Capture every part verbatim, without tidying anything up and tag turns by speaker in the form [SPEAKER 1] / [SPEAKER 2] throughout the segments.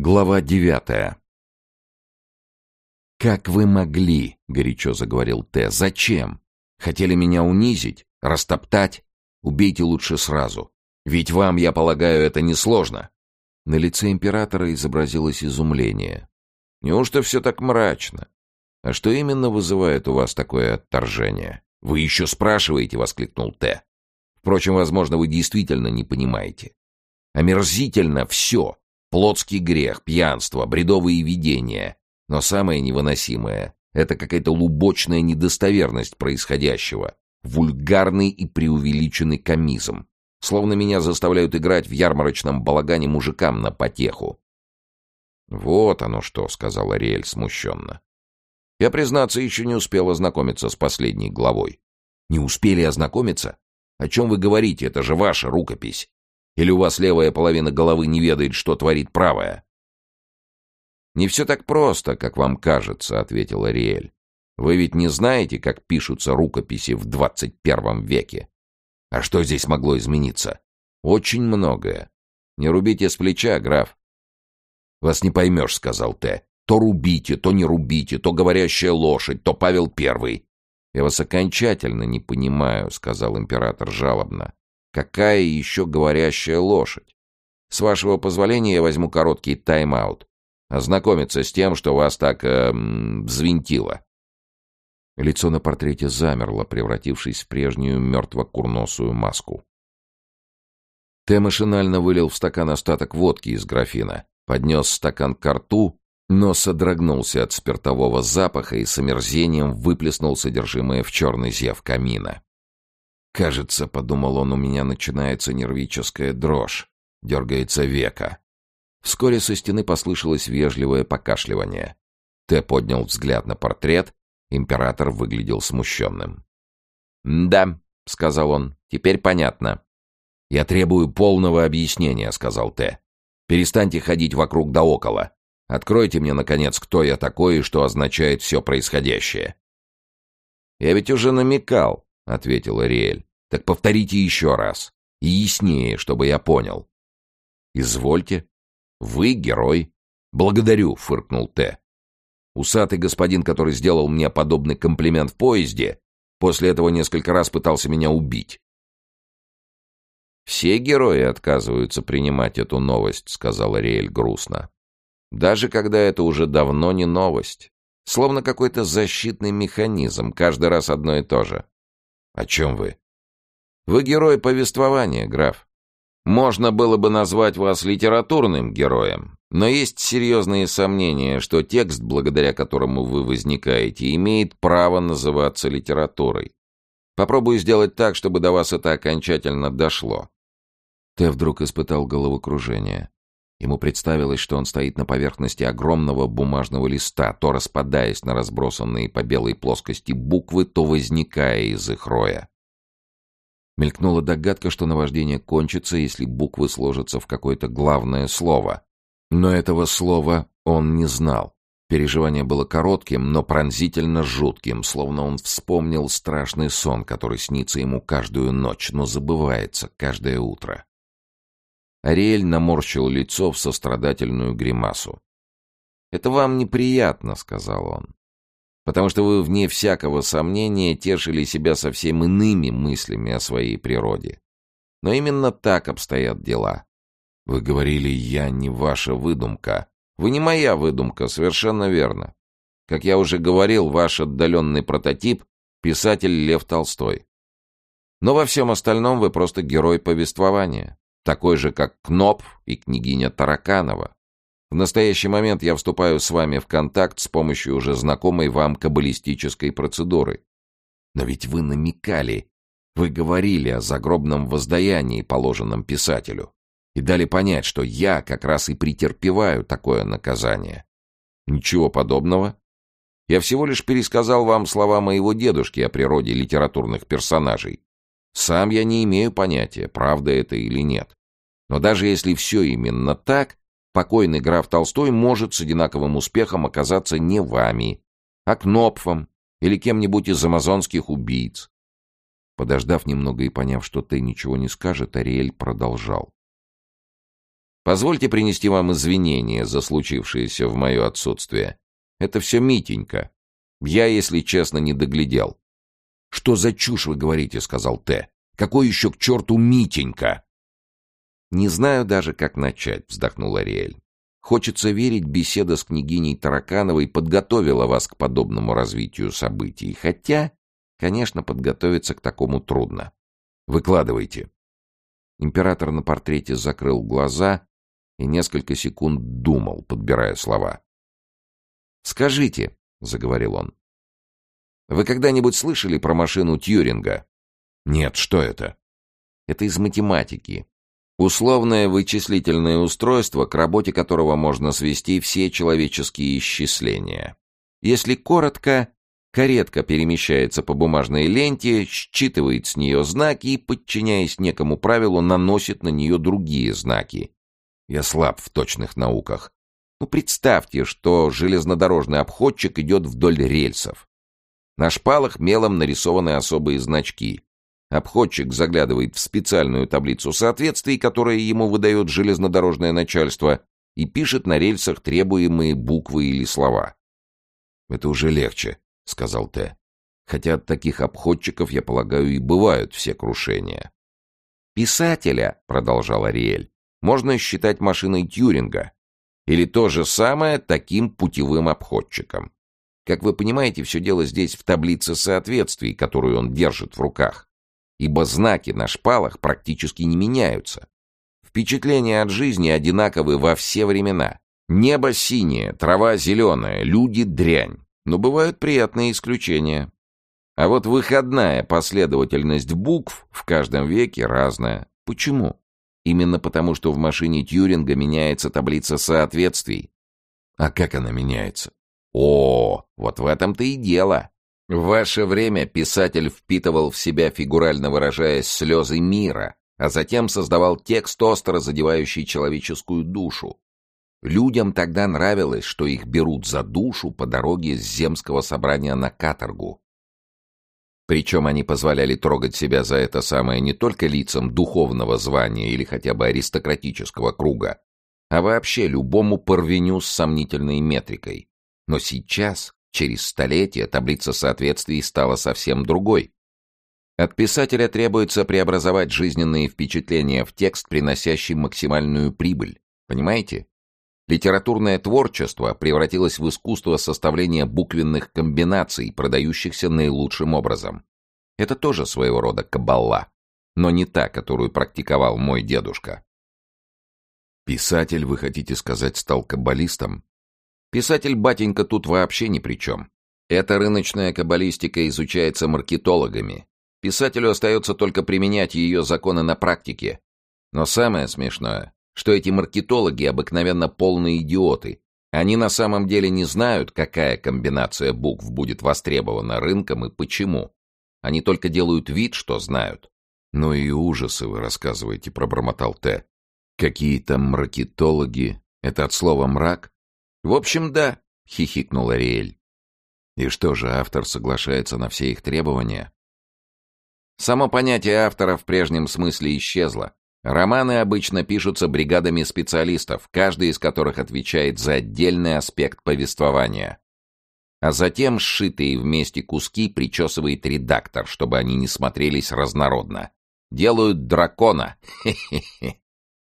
[SPEAKER 1] Глава девятая. «Как вы могли?» — горячо заговорил Т. «Зачем? Хотели меня унизить? Растоптать? Убейте лучше сразу. Ведь вам, я полагаю, это несложно». На лице императора изобразилось изумление. «Неужто все так мрачно? А что именно вызывает у вас такое отторжение?» «Вы еще спрашиваете?» — воскликнул Т. «Впрочем, возможно, вы действительно не понимаете. Омерзительно все. Плотский грех, пьянство, бредовые видения. Но самое невыносимое — это какая-то лубочная недостоверность происходящего, вульгарный и преувеличенный комизм. Словно меня заставляют играть в ярмарочном балагане мужикам на потеху». «Вот оно что», — сказал Ариэль смущенно. «Я, признаться, еще не успел ознакомиться с последней главой». «Не успели ознакомиться? О чем вы говорите? Это же ваша рукопись. Или у вас левая половина головы не ведает, что творит правая?» «Не все так просто, как вам кажется», — ответил Ариэль. «Вы ведь не знаете, как пишутся рукописи в двадцать первом веке? А что здесь могло измениться? Очень многое. Не рубите с плеча, граф». «Вас не поймешь», — сказал Т. «То рубите, то не рубите, то говорящая лошадь, то Павел Первый». «Я вас окончательно не понимаю», — сказал император жалобно. «Какая еще говорящая лошадь? С вашего позволения я возьму короткий тайм-аут. Ознакомиться с тем, что вас так эм, взвинтило». Лицо на портрете замерло, превратившись в прежнюю мертво-курносую маску. Т машинально вылил в стакан остаток водки из графина, поднес стакан ко рту, но содрогнулся от спиртового запаха и с омерзением выплеснул содержимое в черный зев камина. «Кажется, — подумал он, — у меня начинается нервическая дрожь, дергается века». Вскоре со стены послышалось вежливое покашливание. Т поднял взгляд на портрет, император выглядел смущенным. «Да, — сказал он, — теперь понятно». «Я требую полного объяснения», — сказал Т. «Перестаньте ходить вокруг да около. Откройте мне, наконец, кто я такой и что означает все происходящее». «Я ведь уже намекал», — ответил Ариэль. «Так повторите еще раз. И яснее, чтобы я понял». «Извольте. Вы герой». «Благодарю», — фыркнул Т. «Усатый господин, который сделал мне подобный комплимент в поезде, после этого несколько раз пытался меня убить». «Все герои отказываются принимать эту новость», — сказал Ариэль грустно. «Даже когда это уже давно не новость. Словно какой-то защитный механизм, каждый раз одно и то же». «О чем вы?» «Вы герой повествования, граф. Можно было бы назвать вас литературным героем, но есть серьезные сомнения, что текст, благодаря которому вы возникаете, имеет право называться литературой. Попробую сделать так, чтобы до вас это окончательно дошло». Т вдруг испытал головокружение. Ему представилось, что он стоит на поверхности огромного бумажного листа, то распадаясь на разбросанные по белой плоскости буквы, то возникая из их роя. Мелькнула догадка, что наваждение кончится, если буквы сложатся в какое-то главное слово. Но этого слова он не знал. Переживание было коротким, но пронзительно жутким, словно он вспомнил страшный сон, который снится ему каждую ночь, но забывается каждое утро. Ариэль наморщил лицо в сострадательную гримасу. «Это вам неприятно», — сказал он, «потому что вы, вне всякого сомнения, тешили себя совсем иными мыслями о своей природе. Но именно так обстоят дела. Вы говорили, я не ваша выдумка. Вы не моя выдумка, совершенно верно. Как я уже говорил, ваш отдаленный прототип — писатель Лев Толстой. Но во всем остальном вы просто герой повествования, такой же, как Кнопф и княгиня Тараканова. В настоящий момент я вступаю с вами в контакт с помощью уже знакомой вам каббалистической процедуры. Но ведь вы намекали, вы говорили о загробном воздаянии, положенном писателю, и дали понять, что я как раз и претерпеваю такое наказание. Ничего подобного. Я всего лишь пересказал вам слова моего дедушки о природе литературных персонажей. Сам я не имею понятия, правда это или нет. Но даже если все именно так, покойный граф Толстой может с одинаковым успехом оказаться не вами, а Кнопфом или кем-нибудь из амазонских убийц. Подождав немного и поняв, что Т ничего не скажет, Ариэль продолжал. Позвольте принести вам извинения за случившееся в мое отсутствие. Это все Митенька. Я, если честно, не доглядел». «Что за чушь вы говорите?» — сказал Т. «Какой еще к черту Митенька?» «Не знаю даже, как начать», — вздохнул Ариэль. «Хочется верить, беседа с княгиней Таракановой подготовила вас к подобному развитию событий. Хотя, конечно, подготовиться к такому трудно. Выкладывайте». Император на портрете закрыл глаза и несколько секунд думал, подбирая слова. «Скажите», — заговорил он, — «вы когда-нибудь слышали про машину Тьюринга?» «Нет, что это?» «Это из математики. Условное вычислительное устройство, к работе которого можно свести все человеческие исчисления. Если коротко, каретка перемещается по бумажной ленте, считывает с нее знаки и, подчиняясь некому правилу, наносит на нее другие знаки. Я слаб в точных науках. Ну, представьте, что железнодорожный обходчик идет вдоль рельсов. На шпалах мелом нарисованы особые значки. Обходчик заглядывает в специальную таблицу соответствий, которая ему выдает железнодорожное начальство, и пишет на рельсах требуемые буквы или слова. «Это уже легче», — сказал Т. «Хотя от таких обходчиков, я полагаю, и бывают все крушения». «Писателя», — продолжал Ариэль, — «можно считать машиной Тьюринга, или то же самое таким путевым обходчиком. Как вы понимаете, все дело здесь в таблице соответствий, которую он держит в руках, ибо знаки на шпалах практически не меняются. Впечатления от жизни одинаковы во все времена. Небо синее, трава зеленая, люди дрянь. Но бывают приятные исключения. А вот выходная последовательность букв в каждом веке разная. Почему? Именно потому, что в машине Тьюринга меняется таблица соответствий. А как она меняется? О, вот в этом-то и дело. В ваше время писатель впитывал в себя, фигурально выражаясь, слезы мира, а затем создавал текст, остро задевающий человеческую душу. Людям тогда нравилось, что их берут за душу по дороге с земского собрания на каторгу. Причем они позволяли трогать себя за это самое не только лицам духовного звания или хотя бы аристократического круга, а вообще любому парвеню с сомнительной метрикой. Но сейчас, через столетия, таблица соответствий стала совсем другой. От писателя требуется преобразовать жизненные впечатления в текст, приносящий максимальную прибыль. Понимаете? Литературное творчество превратилось в искусство составления буквенных комбинаций, продающихся наилучшим образом. Это тоже своего рода каббала, но не та, которую практиковал мой дедушка. Писатель, вы хотите сказать, стал каббалистом? Писатель, батенька, тут вообще ни при чем. Эта рыночная каббалистика изучается маркетологами. Писателю остается только применять ее законы на практике. Но самое смешное, что эти маркетологи обыкновенно полные идиоты. Они на самом деле не знают, какая комбинация букв будет востребована рынком и почему. Они только делают вид, что знают. «Ну и ужасы вы рассказываете», — пробормотал Т. «Какие там маркетологи? Это от слова «мрак»?» «В общем, да», — хихикнул Ариэль. «И что же, автор соглашается на все их требования?» Само понятие автора в прежнем смысле исчезло. Романы обычно пишутся бригадами специалистов, каждый из которых отвечает за отдельный аспект повествования. А затем сшитые вместе куски причесывает редактор, чтобы они не смотрелись разнородно. Делают дракона. Хе-хе-хе.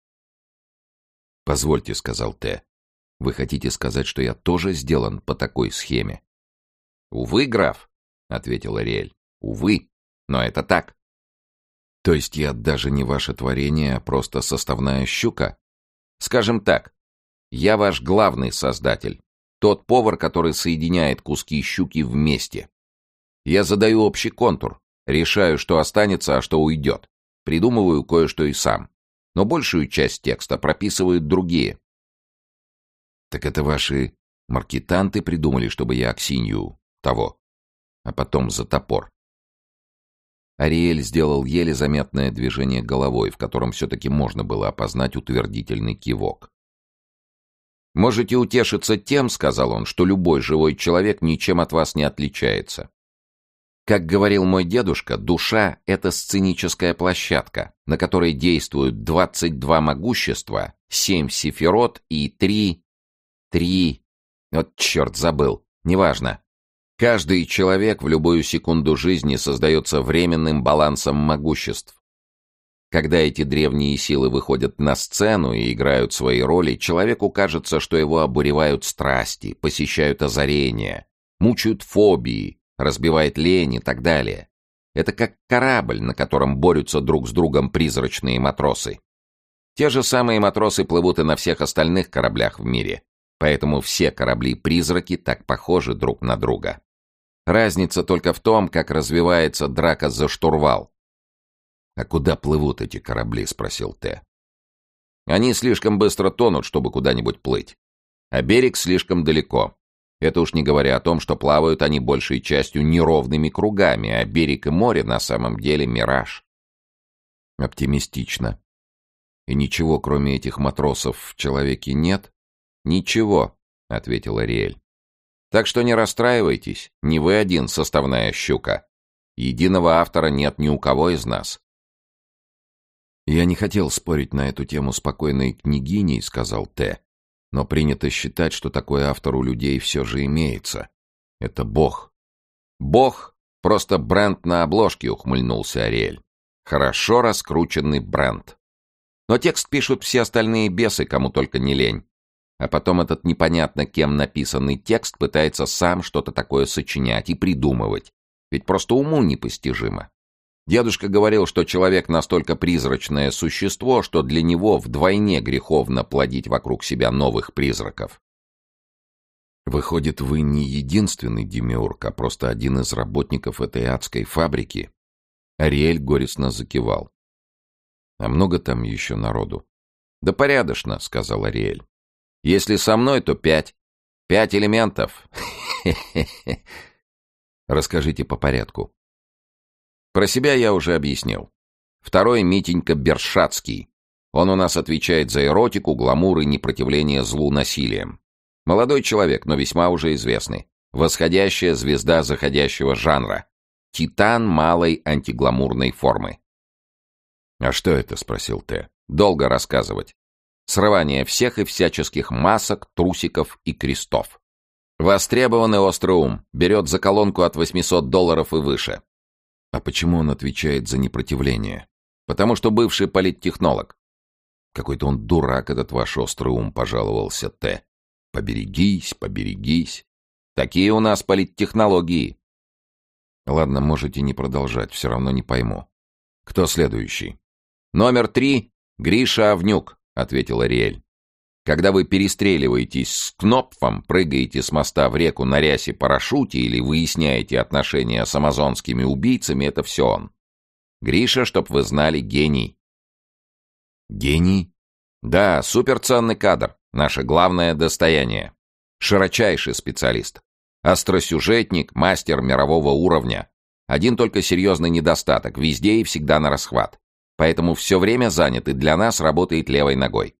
[SPEAKER 1] «Позвольте», — сказал Т. «Вы хотите сказать, что я тоже сделан по такой схеме?» «Увы, граф», — ответил Ариэль. «Увы, но это так». «То есть я даже не ваше творение, а просто составная щука?» «Скажем так, я ваш главный создатель, тот повар, который соединяет куски щуки вместе. Я задаю общий контур, решаю, что останется, а что уйдет, придумываю кое-что и сам, но большую часть текста прописывают другие». «Так это ваши маркетанты придумали, чтобы я Аксинью того, а потом за топор?» Ариэль сделал еле заметное движение головой, в котором все-таки можно было опознать утвердительный кивок. «Можете утешиться тем, — сказал он, — что любой живой человек ничем от вас не отличается. Как говорил мой дедушка, душа — это сценическая площадка, на которой действуют двадцать два могущества, семь сефирот и три... Три... Вот черт, забыл. Неважно. Каждый человек в любую секунду жизни создается временным балансом могуществ. Когда эти древние силы выходят на сцену и играют свои роли, человеку кажется, что его обуревают страсти, посещают озарения, мучают фобии, разбивает лень и так далее. Это как корабль, на котором борются друг с другом призрачные матросы. Те же самые матросы плывут и на всех остальных кораблях в мире, поэтому все корабли-призраки так похожи друг на друга. Разница только в том, как развивается драка за штурвал. «А куда плывут эти корабли?» — спросил Т. «Они слишком быстро тонут, чтобы куда-нибудь плыть. А берег слишком далеко. Это уж не говоря о том, что плавают они большей частью неровными кругами, а берег и море на самом деле мираж». «Оптимистично. И ничего, кроме этих матросов, в человеке нет?» «Ничего», — ответил Ариэль. «Так что не расстраивайтесь, не вы один составная щука. Единого автора нет ни у кого из нас». «Я не хотел спорить на эту тему спокойной княгиней», — сказал Т. «Но принято считать, что такой автор у людей все же имеется. Это Бог». «Бог — просто бренд на обложке», — ухмыльнулся Ариэль. «Хорошо раскрученный бренд. Но текст пишут все остальные бесы, кому только не лень. А потом этот непонятно кем написанный текст пытается сам что-то такое сочинять и придумывать. Ведь просто уму непостижимо. Дедушка говорил, что человек настолько призрачное существо, что для него вдвойне греховно плодить вокруг себя новых призраков. «Выходит, вы не единственный демиург, а просто один из работников этой адской фабрики?» Ариэль горестно закивал. «А много там еще народу?» «Да порядочно», — сказал Ариэль. «Если со мной, то пять. Пять элементов. Расскажите по порядку». Про себя я уже объяснил. Второй — Митенька Бершацкий. Он у нас отвечает за эротику, гламур и непротивление злу насилием. Молодой человек, но весьма уже известный. Восходящая звезда заходящего жанра. Титан малой антигламурной формы. «А что это?» — спросил Т. «Долго рассказывать. Срывание всех и всяческих масок, трусиков и крестов. Востребованный острый ум. Берет за колонку от восьмисот долларов и выше». «А почему он отвечает за непротивление?» «Потому что бывший политтехнолог». «Какой-то он дурак, этот ваш острый ум», — пожаловался Т. «Поберегись, поберегись. Такие у нас политтехнологии». «Ладно, можете не продолжать, все равно не пойму. Кто следующий?» «Номер три — Гриша Авнюк», — ответил Ариэль. «Когда вы перестреливаетесь с Кнопфом, прыгаете с моста в реку на рясе-парашюте или выясняете отношения с амазонскими убийцами, это все он. Гриша, чтоб вы знали, гений». «Гений?» «Да, суперценный кадр. Наше главное достояние. Широчайший специалист. Остросюжетник, мастер мирового уровня. Один только серьезный недостаток. Везде и всегда на расхват. Поэтому все время занят и для нас работает левой ногой».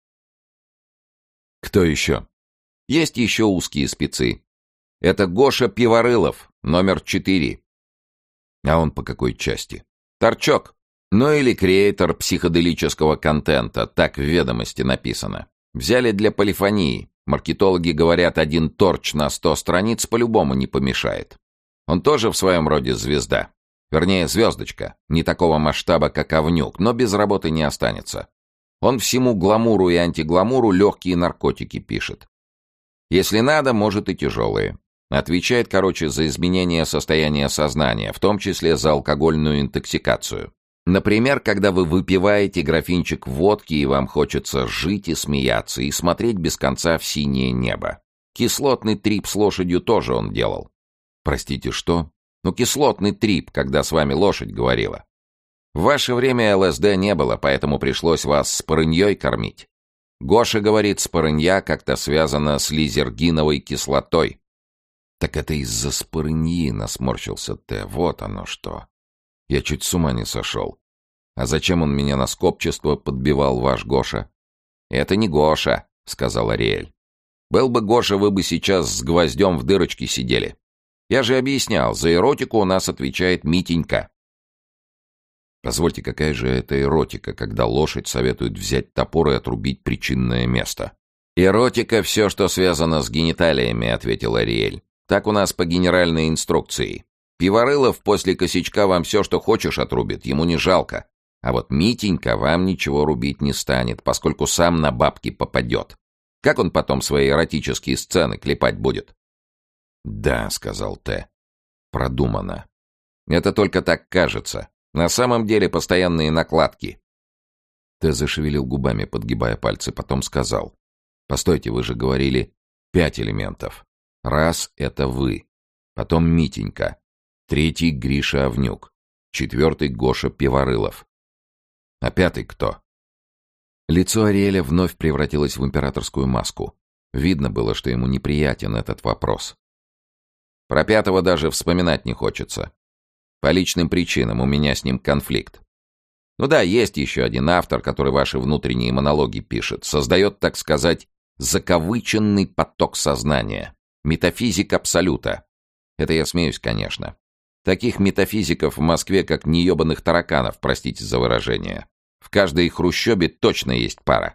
[SPEAKER 1] «Кто еще?» «Есть еще узкие спецы. Это Гоша Пиворылов, номер четыре». «А он по какой части?» «Торчок. Ну или креатор психоделического контента, так в ведомости написано. Взяли для полифонии. Маркетологи говорят, один торч на сто страниц по-любому не помешает. Он тоже в своем роде звезда. Вернее, звездочка. Не такого масштаба, как Авнюк, но без работы не останется. Он всему гламуру и антигламуру легкие наркотики пишет. Если надо, может и тяжелые. Отвечает, короче, за изменение состояния сознания, в том числе за алкогольную интоксикацию. Например, когда вы выпиваете графинчик водки, и вам хочется жить и смеяться, и смотреть без конца в синее небо. Кислотный трип с лошадью тоже он делал. Простите, что? Ну, кислотный трип, когда с вами лошадь говорила. В ваше время ЛСД не было, поэтому пришлось вас спорыньей кормить. Гоша говорит, спорынья как-то связана с лизергиновой кислотой. Так это из-за спорыньи, насморщился Т. Вот оно что. Я чуть с ума не сошел. А зачем он меня на скопчество подбивал, ваш Гоша? Это не Гоша, сказал Ариэль. Был бы Гоша, вы бы сейчас с гвоздем в дырочке сидели. Я же объяснял, за эротику у нас отвечает Митенька. Позвольте, какая же это эротика, когда лошадь советует взять топор и отрубить причинное место? «Эротика — все, что связано с гениталиями», — ответил Ариэль. «Так у нас по генеральной инструкции. Пиворылов после косячка вам все, что хочешь, отрубит, ему не жалко. А вот Митенька вам ничего рубить не станет, поскольку сам на бабки попадет. Как он потом свои эротические сцены клепать будет?» «Да», — сказал Т. «Продумано». «Это только так кажется. На самом деле постоянные накладки». Т зашевелил губами, подгибая пальцы, потом сказал. «Постойте, вы же говорили пять элементов. Раз — это вы. Потом Митенька. Третий — Гриша Овнюк. Четвертый — Гоша Пиворылов. А пятый кто?» Лицо Ариэля вновь превратилось в императорскую маску. Видно было, что ему неприятен этот вопрос. «Про пятого даже вспоминать не хочется. По личным причинам у меня с ним конфликт. Ну да, есть еще один автор, который ваши внутренние монологи пишет. Создает, так сказать, закавыченный поток сознания. Метафизик абсолюта. Это я смеюсь, конечно. Таких метафизиков в Москве, как неебаных тараканов, простите за выражение. В каждой хрущебе точно есть пара».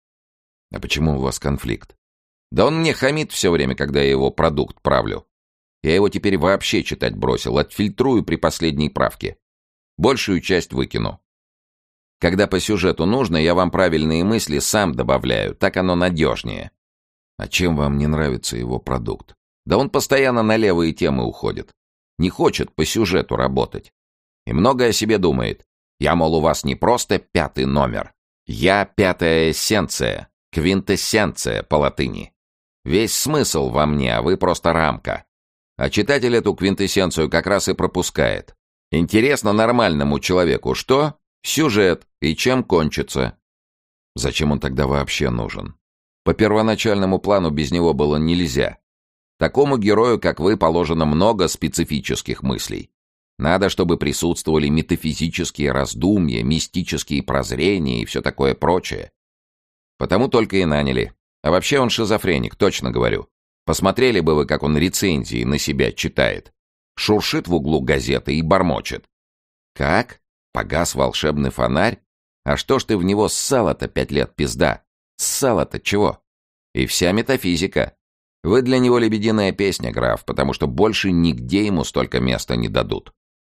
[SPEAKER 1] «А почему у вас конфликт?» «Да он мне хамит все время, когда я его продукт правлю. Я его теперь вообще читать бросил, отфильтрую при последней правке. Большую часть выкину. Когда по сюжету нужно, я вам правильные мысли сам добавляю, так оно надежнее». «А чем вам не нравится его продукт?» «Да он постоянно на левые темы уходит. Не хочет по сюжету работать. И много о себе думает. Я, мол, у вас не просто пятый номер. Я пятая эссенция, квинтэссенция по латыни. Весь смысл во мне, а вы просто рамка. А читатель эту квинтэссенцию как раз и пропускает. Интересно нормальному человеку, что? Сюжет и чем кончится». «Зачем он тогда вообще нужен?» «По первоначальному плану без него было нельзя. Такому герою, как вы, положено много специфических мыслей. Надо, чтобы присутствовали метафизические раздумья, мистические прозрения и все такое прочее. Потому только и наняли. А вообще он шизофреник, точно говорю. Посмотрели бы вы, как он рецензии на себя читает. Шуршит в углу газеты и бормочет. Как? Погас волшебный фонарь? А что ж ты в него ссала-то пять лет, пизда? Ссала-то чего? И вся метафизика. Вы для него лебединая песня, граф, потому что больше нигде ему столько места не дадут».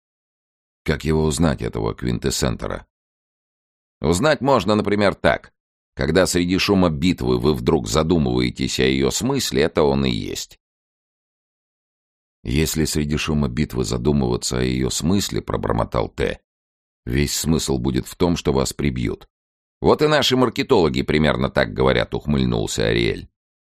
[SPEAKER 1] «Как его узнать, этого квинтэссентера?» «Узнать можно, например, так. Когда среди шума битвы вы вдруг задумываетесь о ее смысле, это он и есть». «Если среди шума битвы задумываться о ее смысле, — пробормотал Т, — весь смысл будет в том, что вас прибьют». «Вот и наши маркетологи примерно так говорят», — ухмыльнулся Ариэль.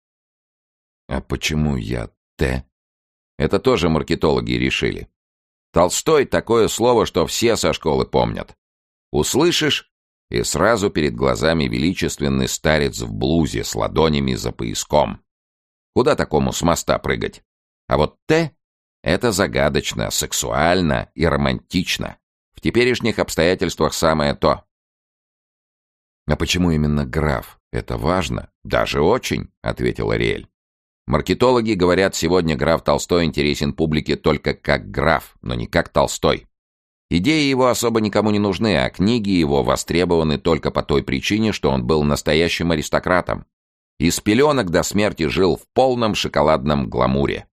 [SPEAKER 1] «А почему я Т?» «Это тоже маркетологи решили. Толстой — такое слово, что все со школы помнят. Услышишь, и сразу перед глазами величественный старец в блузе с ладонями за пояском. Куда такому с моста прыгать? А вот Т — это загадочно, сексуально и романтично. В теперешних обстоятельствах самое то». «А почему именно граф? Это важно?» «Даже очень», — ответил Ариэль. «Маркетологи говорят, сегодня граф Толстой интересен публике только как граф, но не как Толстой. Идеи его особо никому не нужны, а книги его востребованы только по той причине, что он был настоящим аристократом. И с пеленок до смерти жил в полном шоколадном гламуре.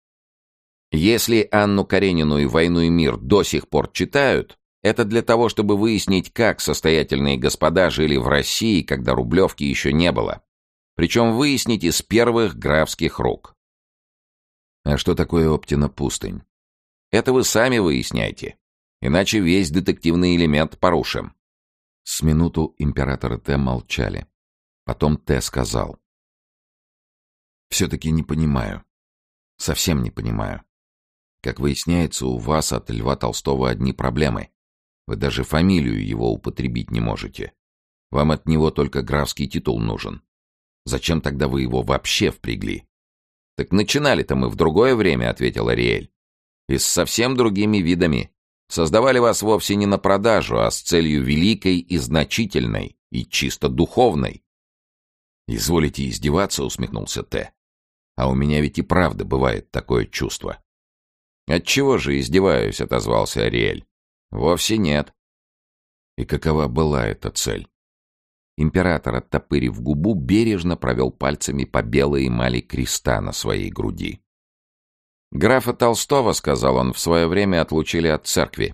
[SPEAKER 1] Если Анну Каренину и «Войну и мир» до сих пор читают, это для того, чтобы выяснить, как состоятельные господа жили в России, когда рублевки еще не было. Причем выяснить из первых графских рук». «А что такое Оптина пустынь?» «Это вы сами выясняйте. Иначе весь детективный элемент порушим».
[SPEAKER 2] С минуту император и Т молчали. Потом Т сказал. «Все-таки не понимаю. Совсем не понимаю. Как выясняется, у вас от Льва Толстого одни проблемы. Вы даже фамилию его употребить не можете. Вам от него только графский титул нужен. Зачем тогда вы его вообще впрягли?»
[SPEAKER 1] «Так начинали-то мы в другое время», — ответил Ариэль. «И с совсем другими видами. Создавали вас вовсе не на продажу, а с целью великой и значительной, и чисто духовной».
[SPEAKER 2] «Изволите издеваться?» — усмехнулся Т. «А у меня ведь и правда бывает такое чувство».
[SPEAKER 1] «Отчего же издеваюсь?» — отозвался Ариэль. «Вовсе нет.
[SPEAKER 2] И какова была эта цель?
[SPEAKER 1] Император, оттопырив губу, бережно провел пальцами по белой эмали креста на своей груди. «Графа Толстого, — сказал он, — в свое время отлучили от церкви».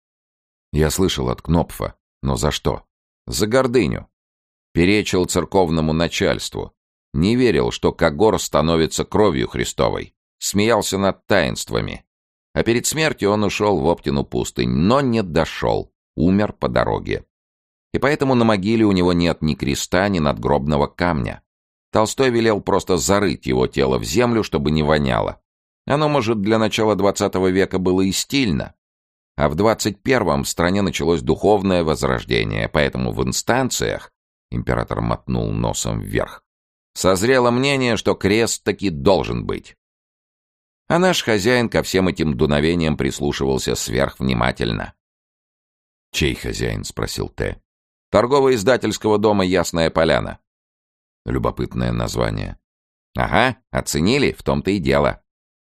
[SPEAKER 2] Я слышал от Кнопфа, но за что?
[SPEAKER 1] «За гордыню. Перечил церковному начальству. Не верил, что Когор становится кровью Христовой. Смеялся над таинствами. А перед смертью он ушел в Оптину пустынь, но не дошел, умер по дороге. И поэтому на могиле у него нет ни креста, ни надгробного камня. Толстой велел просто зарыть его тело в землю, чтобы не воняло. Оно, может, для начала двадцатого века было и стильно. А в двадцать первом в стране началось духовное возрождение, поэтому в инстанциях, император мотнул носом вверх, созрело мнение, что крест таки должен быть. А наш хозяин ко всем этим дуновениям прислушивался сверхвнимательно.
[SPEAKER 2] «Чей хозяин?» — спросил Т.
[SPEAKER 1] «Торгово-издательского дома «Ясная поляна».
[SPEAKER 2] Любопытное название.
[SPEAKER 1] «Ага, оценили, в том-то и дело».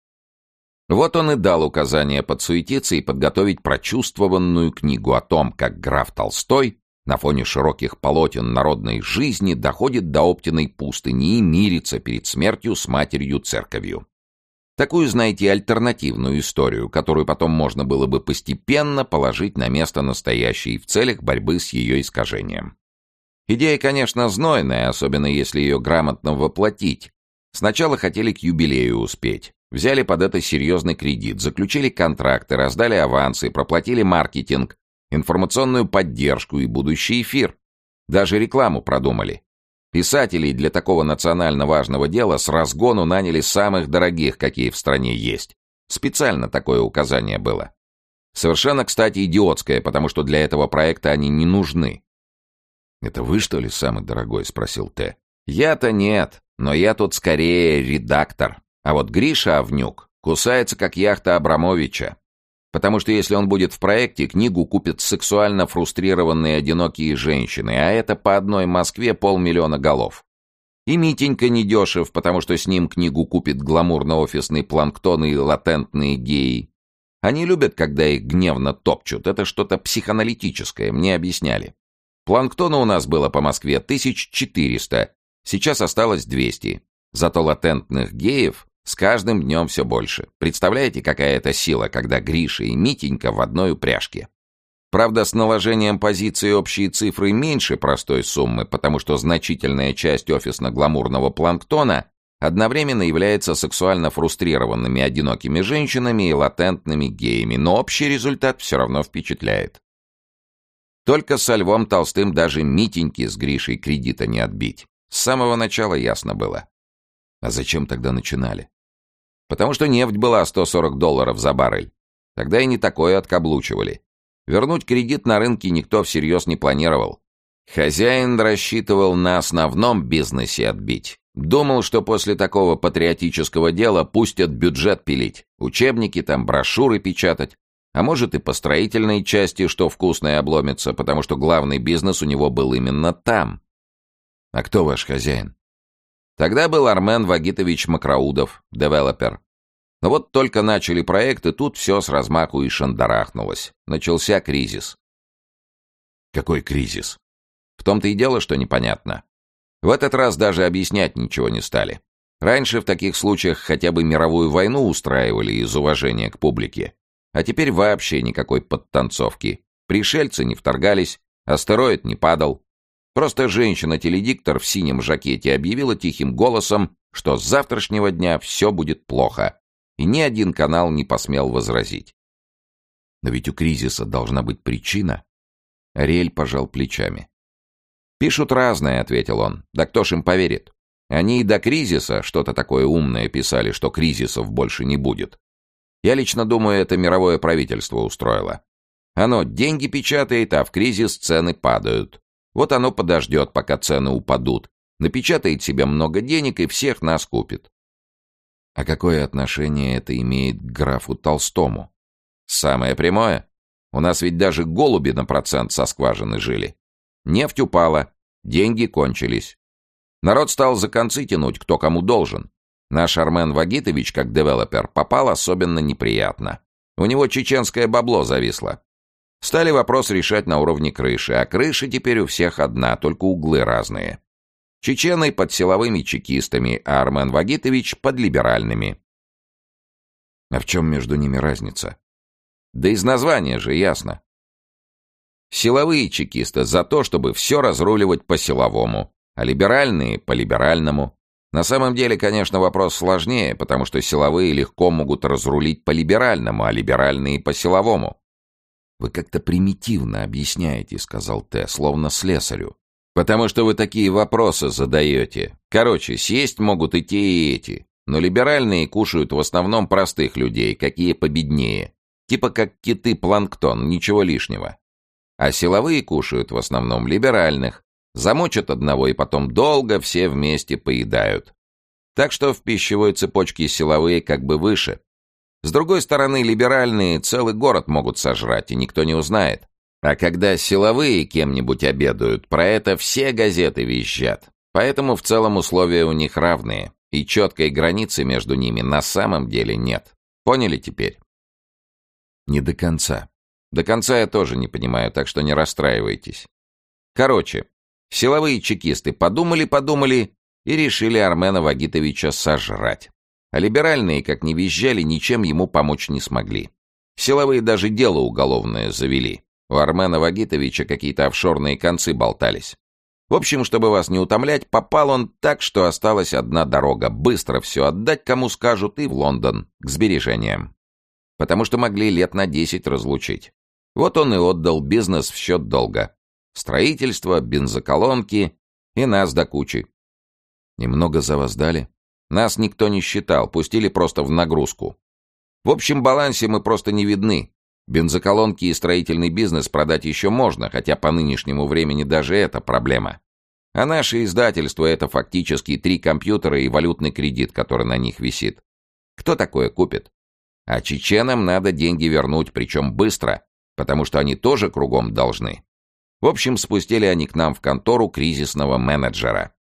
[SPEAKER 1] Вот он и дал указание подсуетиться и подготовить прочувствованную книгу о том, как граф Толстой на фоне широких полотен народной жизни доходит до Оптиной пустыни и мирится перед смертью с матерью-церковью. Такую, знаете, альтернативную историю, которую потом можно было бы постепенно положить на место настоящей в целях борьбы с ее искажением. Идея, конечно, знойная, особенно если ее грамотно воплотить. Сначала хотели к юбилею успеть. Взяли под это серьезный кредит, заключили контракты, раздали авансы, проплатили маркетинг, информационную поддержку и будущий эфир. Даже рекламу продумали. Писателей для такого национально важного дела с разгону наняли самых дорогих, какие в стране есть. Специально такое указание было. Совершенно, кстати, идиотское, потому что для этого проекта они не нужны.
[SPEAKER 2] «Это вы, что ли, самый дорогой?» — спросил Т.
[SPEAKER 1] «Я-то нет, но я тут скорее редактор. А вот Гриша Авнюк кусается, как яхта Абрамовича. Потому что если он будет в проекте, книгу купят сексуально фрустрированные одинокие женщины, а это по одной Москве полмиллиона голов. И Митенька недешев, потому что с ним книгу купит гламурно-офисный планктон и латентные геи. Они любят, когда их гневно топчут. Это что-то психоаналитическое, мне объясняли. Планктона у нас было по Москве тысяч четыреста, сейчас осталось двести. Зато латентных геев с каждым днем все больше. Представляете, какая это сила, когда Гриша и Митенька в одной упряжке? Правда, с наложением позиции общие цифры меньше простой суммы, потому что значительная часть офисно-гламурного планктона одновременно является сексуально фрустрированными одинокими женщинами и латентными геями, но общий результат все равно впечатляет. Только со Львом Толстым даже Митеньки с Гришей кредита не отбить. С самого начала ясно было.
[SPEAKER 2] А зачем тогда начинали?
[SPEAKER 1] Потому что нефть была сто сорок долларов за баррель. Тогда и не такое откаблучивали. Вернуть кредит на рынке никто всерьез не планировал. Хозяин рассчитывал на основном бизнесе отбить. Думал, что после такого патриотического дела пустят бюджет пилить, учебники там, брошюры печатать, а может и по строительной части, что вкусное обломится, потому что главный бизнес у него был именно там.
[SPEAKER 2] А кто ваш хозяин?
[SPEAKER 1] Тогда был Армен Вагитович Макроудов, девелопер. Но вот только начали проект, и тут все с размаху и шандарахнулось. Начался кризис.
[SPEAKER 2] Какой кризис?
[SPEAKER 1] В том-то и дело, что непонятно. В этот раз даже объяснять ничего не стали. Раньше в таких случаях хотя бы мировую войну устраивали из уважения к публике. А теперь вообще никакой подтанцовки. Пришельцы не вторгались, астероид не падал. Просто женщина-теледиктор в синем жакете объявила тихим голосом, что с завтрашнего дня все будет плохо, и ни один канал не посмел возразить.
[SPEAKER 2] Но ведь у кризиса должна быть причина.
[SPEAKER 1] Ариэль пожал плечами. «Пишут разное», — ответил он. «Да кто ж им поверит? Они и до кризиса что-то такое умное писали, что кризисов больше не будет. Я лично думаю, это мировое правительство устроило. Оно деньги печатает, а в кризис цены падают. Вот оно подождет, пока цены упадут, напечатает себе много денег и всех нас купит».
[SPEAKER 2] А какое отношение это имеет к графу Толстому?
[SPEAKER 1] Самое прямое. У нас ведь даже голуби на процент со скважины жили. Нефть упала, деньги кончились. Народ стал за концы тянуть, кто кому должен. Наш Армен Вагитович, как девелопер, попал особенно неприятно. У него чеченское бабло зависло. Стали вопрос решать на уровне крыши, а крыша теперь у всех одна, только углы разные. Чечены под силовыми чекистами, а Армен Вагитович под либеральными.
[SPEAKER 2] А в чем между ними разница?
[SPEAKER 1] Да из названия же ясно. Силовые чекисты за то, чтобы все разруливать по-силовому, а либеральные — по-либеральному. На самом деле, конечно, вопрос сложнее, потому что силовые легко могут разрулить по-либеральному, а либеральные — по-силовому.
[SPEAKER 2] «Вы как-то примитивно объясняете», — сказал Т, словно слесарю.
[SPEAKER 1] «Потому что вы такие вопросы задаете. Короче, съесть могут и те, и эти. Но либеральные кушают в основном простых людей, какие победнее. Типа как киты-планктон, ничего лишнего. А силовые кушают в основном либеральных. Замочат одного и потом долго все вместе поедают. Так что в пищевой цепочке силовые как бы выше. С другой стороны, либеральные целый город могут сожрать, и никто не узнает. А когда силовые кем-нибудь обедают, про это все газеты визжат. Поэтому в целом условия у них равные, и четкой границы между ними на самом деле нет. Поняли теперь?»
[SPEAKER 2] «Не до конца».
[SPEAKER 1] «До конца я тоже не понимаю, так что не расстраивайтесь. Короче, силовые чекисты подумали-подумали и решили Армена Вагитовича сожрать. А либеральные, как ни визжали, ничем ему помочь не смогли. Силовые даже дело уголовное завели. У Армена Вагитовича какие-то офшорные концы болтались. В общем, чтобы вас не утомлять, попал он так, что осталась одна дорога. Быстро все отдать, кому скажут, и в Лондон, к сбережениям. Потому что могли лет на десять разлучить. Вот он и отдал бизнес в счет долга. Строительство, бензоколонки и нас до кучи.
[SPEAKER 2] Немного за вас дали?
[SPEAKER 1] Нас никто не считал, пустили просто в нагрузку. В общем балансе мы просто не видны. Бензоколонки и строительный бизнес продать еще можно, хотя по нынешнему времени даже это проблема. А наше издательство — это фактически три компьютера и валютный кредит, который на них висит. Кто такое купит? А чеченам надо деньги вернуть, причем быстро, потому что они тоже кругом должны. В общем, спустили они к нам в контору кризисного менеджера.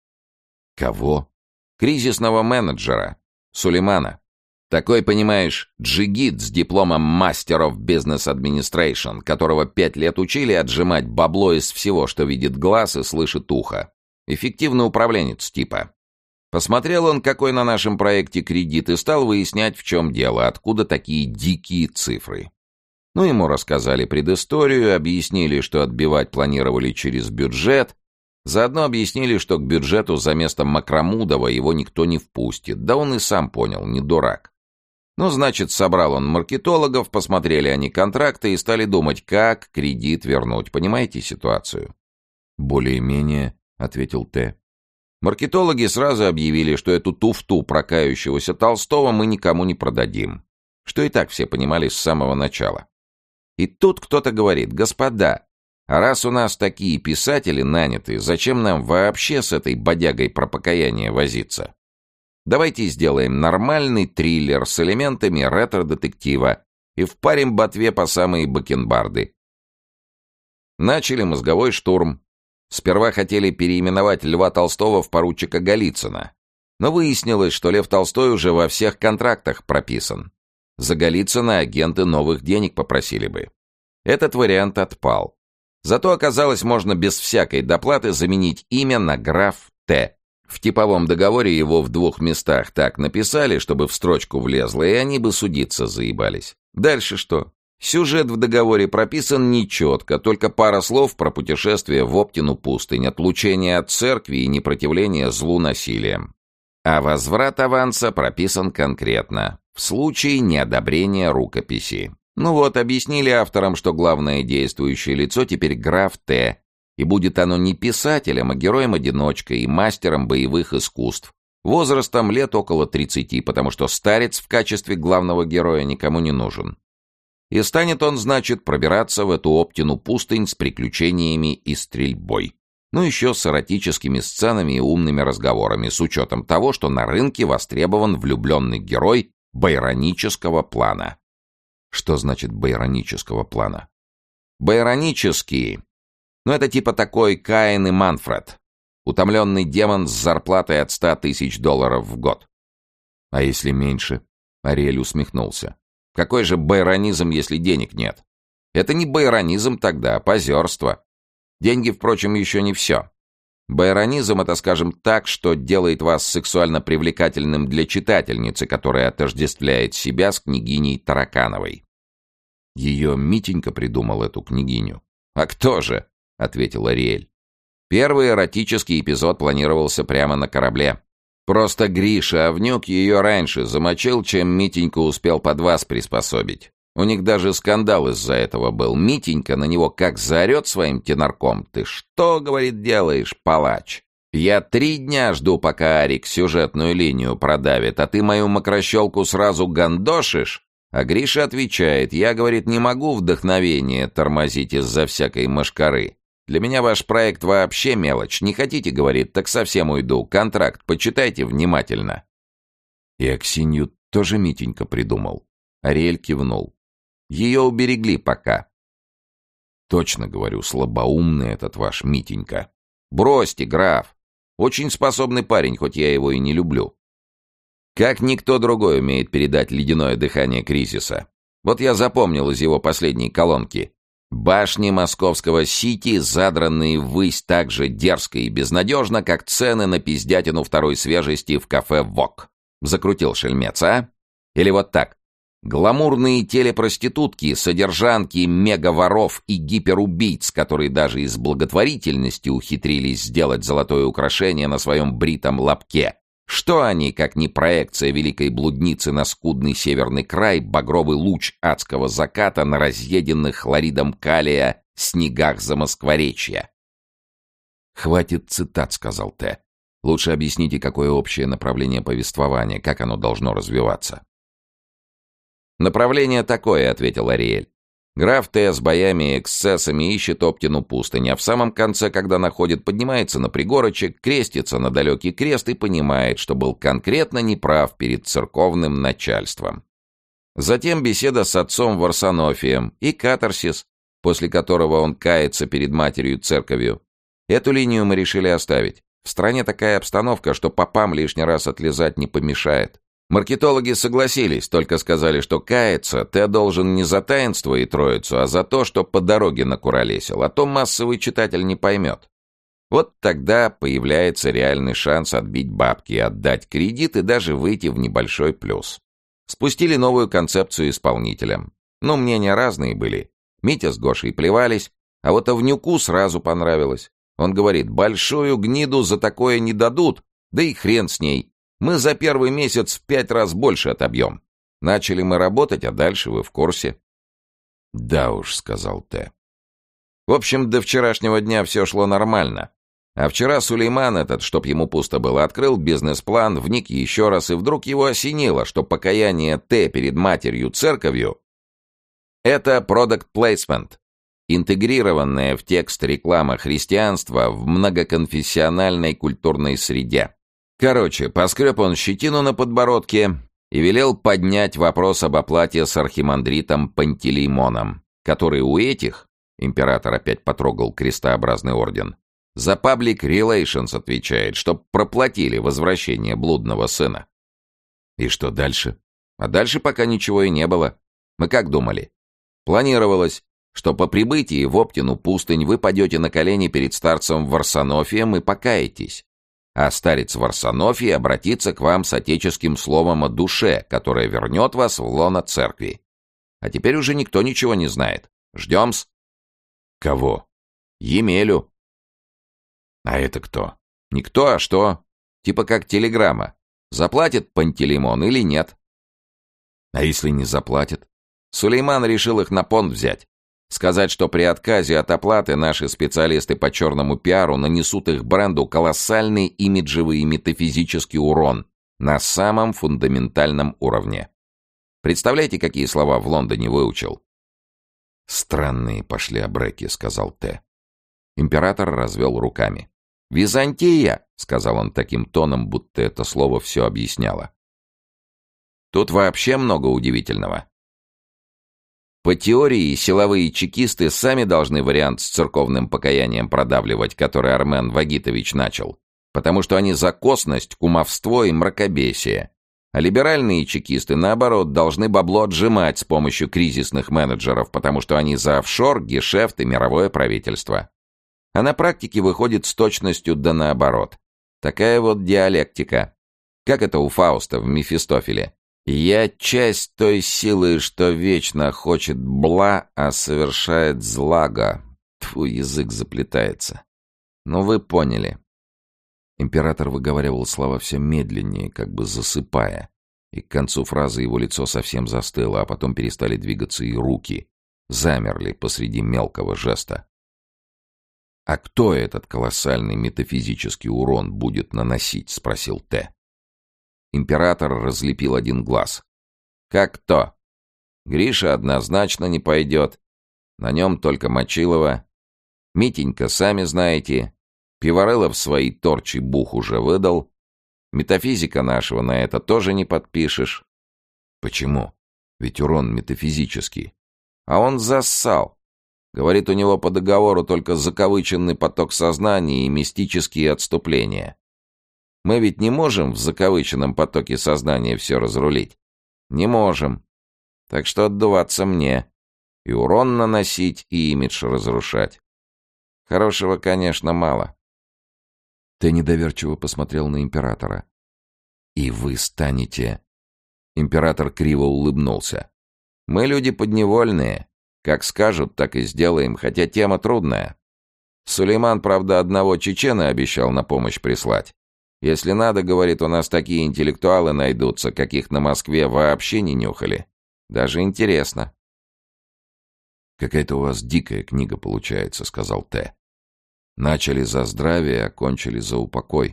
[SPEAKER 2] Кого?
[SPEAKER 1] Кризисного менеджера. Сулеймана. Такой, понимаешь, джигит с дипломом Master of Business Administration, которого пять лет учили отжимать бабло из всего, что видит глаз и слышит ухо. Эффективный управленец типа. Посмотрел он, какой на нашем проекте кредит, и стал выяснять, в чем дело, откуда такие дикие цифры. Ну, ему рассказали предысторию, объяснили, что отбивать планировали через бюджет, заодно объяснили, что к бюджету за место Макрамудова его никто не впустит, да он и сам понял, не дурак. Ну, значит, собрал он маркетологов, посмотрели они контракты и стали думать, как кредит вернуть, понимаете ситуацию?
[SPEAKER 2] «Более-менее», — ответил Т.
[SPEAKER 1] Маркетологи сразу объявили, что эту туфту прокающегося Толстого мы никому не продадим, что и так все понимали с самого начала. И тут кто-то говорит: «Господа, а раз у нас такие писатели наняты, зачем нам вообще с этой бодягой про покаяние возиться? Давайте сделаем нормальный триллер с элементами ретро-детектива и впарим ботве по самые бакенбарды». Начали мозговой штурм. Сперва хотели переименовать Льва Толстого в поручика Голицына. Но выяснилось, что Лев Толстой уже во всех контрактах прописан. За Голицына агенты новых денег попросили бы. Этот вариант отпал. Зато оказалось, можно без всякой доплаты заменить имя на граф Т. В типовом договоре его в двух местах так написали, чтобы в строчку влезло, и они бы судиться заебались. Дальше что? Сюжет в договоре прописан нечетко, только пара слов про путешествие в Оптину пустынь, отлучение от церкви и непротивление злу насилием. А возврат аванса прописан конкретно, в случае неодобрения рукописи. Ну вот, объяснили авторам, что главное действующее лицо теперь граф Т, и будет оно не писателем, а героем-одиночкой и мастером боевых искусств, возрастом лет около тридцати, потому что старец в качестве главного героя никому не нужен. И станет он, значит, пробираться в эту Оптину пустынь с приключениями и стрельбой. Ну еще с эротическими сценами и умными разговорами, с учетом того, что на рынке востребован влюбленный герой байронического плана.
[SPEAKER 2] Что значит байронического плана?
[SPEAKER 1] Байронический. Ну это типа такой Каин и Манфред. Утомленный демон с зарплатой от ста тысяч долларов в год.
[SPEAKER 2] А если меньше? Ариэль усмехнулся.
[SPEAKER 1] Какой же байронизм, если денег нет? Это не байронизм тогда, а позерство. Деньги, впрочем, еще не все. Байронизм — это, скажем так, что делает вас сексуально привлекательным для читательницы, которая отождествляет себя с княгиней Таракановой.
[SPEAKER 2] Ее Митенька придумал эту княгиню.
[SPEAKER 1] «А кто же?» — ответил Ариэль. «Первый эротический эпизод планировался прямо на корабле. Просто Гриша Овнюк ее раньше замочил, чем Митенька успел под вас приспособить. У них даже скандал из-за этого был. Митенька на него как заорет своим тенорком. «Ты что, — говорит, — делаешь, палач? Я три дня жду, пока Арик сюжетную линию продавит, а ты мою мокрощелку сразу гандошишь?» А Гриша отвечает: «Я, — говорит, — не могу вдохновение тормозить из-за всякой мошкары. Для меня ваш проект вообще мелочь. Не хотите, — говорит, — так совсем уйду. Контракт почитайте внимательно».
[SPEAKER 2] И Аксинью тоже Митенька придумал.
[SPEAKER 1] Ариэль кивнул. Ее уберегли пока.
[SPEAKER 2] Точно говорю, слабоумный этот ваш Митенька.
[SPEAKER 1] Бросьте, граф. Очень способный парень, хоть я его и не люблю. Как никто другой умеет передать ледяное дыхание кризиса. Вот я запомнил из его последней колонки. Башни московского Сити, задранные ввысь так же дерзко и безнадежно, как цены на пиздятину второй свежести в кафе «Вок». Закрутил шельмец, а? Или вот так. Гламурные телепроститутки, содержанки мегаворов и гиперубийц, которые даже из благотворительности ухитрились сделать золотое украшение на своем бритом лобке. Что они, как не проекция великой блудницы на скудный северный край, багровый луч адского заката на разъеденных хлоридом калия снегах Замоскворечья?
[SPEAKER 2] «Хватит цитат», — сказал Т. «Лучше объясните, какое общее направление повествования, как оно должно развиваться».
[SPEAKER 1] «Направление такое», — ответил Ариэль. Граф Т с боями и эксцессами ищет Оптину пустынь, а в самом конце, когда находит, поднимается на пригорочек, крестится на далекий крест и понимает, что был конкретно неправ перед церковным начальством. Затем беседа с отцом Варсонофием и катарсис, после которого он кается перед матерью-церковью. Эту линию мы решили оставить. В стране такая обстановка, что попам лишний раз отлизать не помешает. Маркетологи согласились, только сказали, что каяться ты должен не за таинство и троицу, а за то, что по дороге накуролесил, а то массовый читатель не поймет. Вот тогда появляется реальный шанс отбить бабки, отдать кредит и даже выйти в небольшой плюс. Спустили новую концепцию исполнителям. Ну, мнения разные были. Митя с Гошей плевались, а вот Овнюку сразу понравилось. Он говорит: большую гниду за такое не дадут, да и хрен с ней. Мы за первый месяц в пять раз больше отобьем. Начали мы работать, а дальше вы в курсе».
[SPEAKER 2] «Да уж», — сказал Т.
[SPEAKER 1] В общем, до вчерашнего дня все шло нормально. А вчера Сулейман этот, чтоб ему пусто было, открыл бизнес-план, вник еще раз, и вдруг его осенило, что покаяние Т перед матерью-церковью — это product placement, интегрированная в текст реклама христианства в многоконфессиональной культурной среде. Короче, поскреб он щетину на подбородке и велел поднять вопрос об оплате с архимандритом Пантелеймоном, который у этих, император опять потрогал крестообразный орден, за public relations отвечает, чтоб проплатили возвращение блудного сына.
[SPEAKER 2] И что дальше?
[SPEAKER 1] А дальше пока ничего и не было. Мы как думали? Планировалось, что по прибытии в Оптину пустынь вы падете на колени перед старцем Варсонофием и покаетесь. А старец Варсонофий обратится к вам с отеческим словом о душе, которое вернет вас в лоно церкви. А теперь уже никто ничего не знает. Ждем-с.
[SPEAKER 2] Кого?
[SPEAKER 1] Емелю.
[SPEAKER 2] А это кто?
[SPEAKER 1] Никто, а что? Типа как телеграмма. Заплатит Пантелеймон или нет?
[SPEAKER 2] А если не заплатит?
[SPEAKER 1] Сулейман решил их на понт взять. Сказать, что при отказе от оплаты наши специалисты по черному пиару нанесут их бренду колоссальный имиджевый и метафизический урон на самом фундаментальном уровне. Представляете, какие слова в Лондоне выучил?
[SPEAKER 2] «Странные пошли обреки», — сказал Т.
[SPEAKER 1] Император развел руками. «Византия», — сказал он таким тоном, будто это слово все объясняло. Тут вообще много удивительного. По теории, силовые чекисты сами должны вариант с церковным покаянием продавливать, который Армен Вагитович начал, потому что они за косность, кумовство и мракобесие. А либеральные чекисты, наоборот, должны бабло отжимать с помощью кризисных менеджеров, потому что они за офшор, гешефт и мировое правительство. А на практике выходит с точностью да наоборот. Такая вот диалектика. Как это у Фауста в «Мефистофеле»? «Я часть той силы, что вечно хочет бла, а совершает злага». Тьфу, язык заплетается. Ну вы поняли.
[SPEAKER 2] Император выговаривал слова все медленнее, как бы засыпая, и к концу фразы его лицо совсем застыло, а потом перестали двигаться и руки, замерли посреди мелкого жеста. «А кто этот колоссальный метафизический урон будет наносить?» — спросил Т.
[SPEAKER 1] Император разлепил один глаз. «Как кто? Гриша однозначно не пойдет. На нем только Мочилова. Митенька, сами знаете. Пиварылов свои торчи бух уже выдал. Метафизика нашего на это тоже не подпишешь».
[SPEAKER 2] «Почему? Ведь урон метафизический».
[SPEAKER 1] «А он зассал. Говорит, у него по договору только закавыченный поток сознания и мистические отступления. Мы ведь не можем в закавыченном потоке сознания все разрулить. Не можем. Так что отдуваться мне. И урон наносить, и имидж разрушать. Хорошего, конечно, мало».
[SPEAKER 2] Ты недоверчиво посмотрел на императора. «И вы станете...»
[SPEAKER 1] Император криво улыбнулся. «Мы люди подневольные. Как скажут, так и сделаем, хотя тема трудная. Сулейман, правда, одного чечена обещал на помощь прислать. Если надо, говорит, у нас такие интеллектуалы найдутся, каких на Москве вообще не нюхали. Даже интересно».
[SPEAKER 2] «Какая-то у вас дикая книга получается», — сказал Т. «Начали за здравие, а кончили за упокой».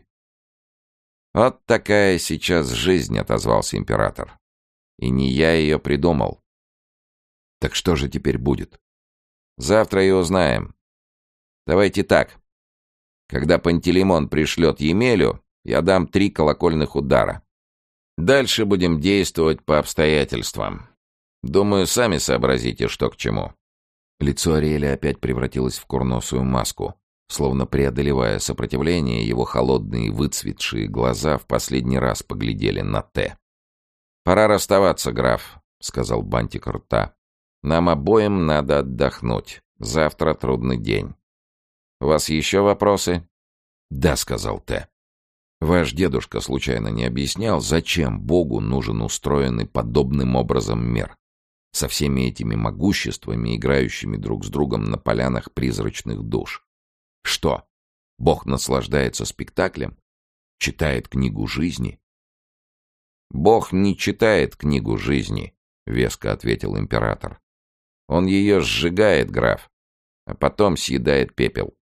[SPEAKER 1] «Вот такая сейчас жизнь», — отозвался император. «И не я ее придумал».
[SPEAKER 2] «Так что же теперь будет?»
[SPEAKER 1] «Завтра и узнаем. Давайте так. Когда Пантелеймон пришлет Емелю, я дам три колокольных удара. Дальше будем действовать по обстоятельствам. Думаю, сами сообразите, что к чему».
[SPEAKER 2] Лицо Ариэля опять превратилось в курносую маску. Словно преодолевая сопротивление, его холодные выцветшие глаза в последний раз поглядели на Т.
[SPEAKER 1] «Пора расставаться, граф», — сказал бантик рта. «Нам обоим надо отдохнуть. Завтра трудный день. У вас еще вопросы?»
[SPEAKER 2] «Да», — сказал Т. «Ваш дедушка случайно не объяснял, зачем Богу нужен устроенный подобным образом мир? Со всеми этими могуществами, играющими друг с другом на полянах призрачных душ. Что, Бог наслаждается спектаклем? Читает книгу жизни?»
[SPEAKER 1] «Бог не читает книгу жизни», — веско ответил император. «Он ее сжигает, граф, а потом съедает пепел.